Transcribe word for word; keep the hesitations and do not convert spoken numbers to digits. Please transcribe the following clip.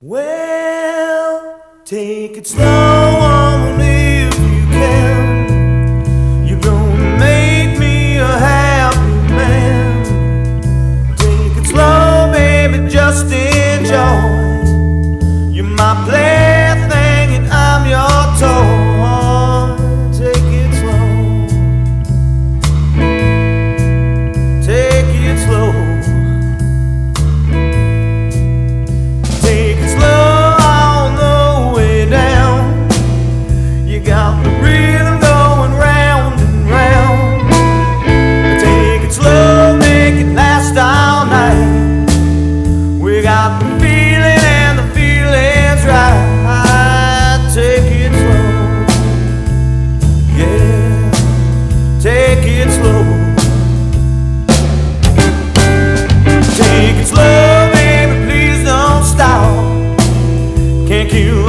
Well, take it slow on me if you can. You're gonna make me a happy man. Take it slow, baby, just enjoy. You're my plaything and I'm your toy. Take it slow. Take it slow. Take it slow all the way down. You got the rhythm going round and round. Take it slow, make it last all night. We got the feeling and the feeling's right. Take it slow, yeah. Take it slow. Take it slow, baby, please don't stop. Can't keep